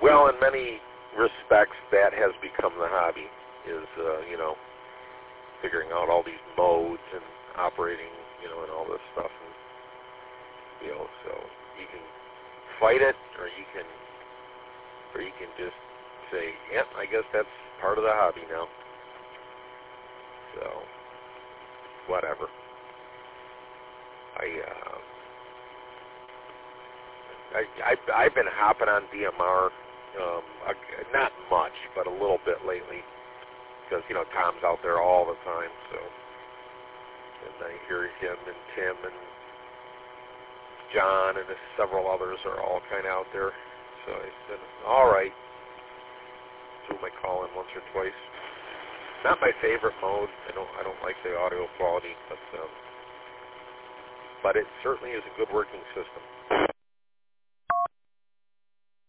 Well, in many respects, that has become the hobby, is, figuring out all these modes and operating, and all this stuff. And, so you can fight it, or you can just say, yep, I guess that's part of the hobby now. So, whatever. I've been hopping on DMR, not much, but a little bit lately, because, Tom's out there all the time, so, and I hear him and Tim and John and several others are all kind of out there, so I said, all right, so I call in once or twice. Not my favorite mode. I don't like the audio quality, but it certainly is a good working system.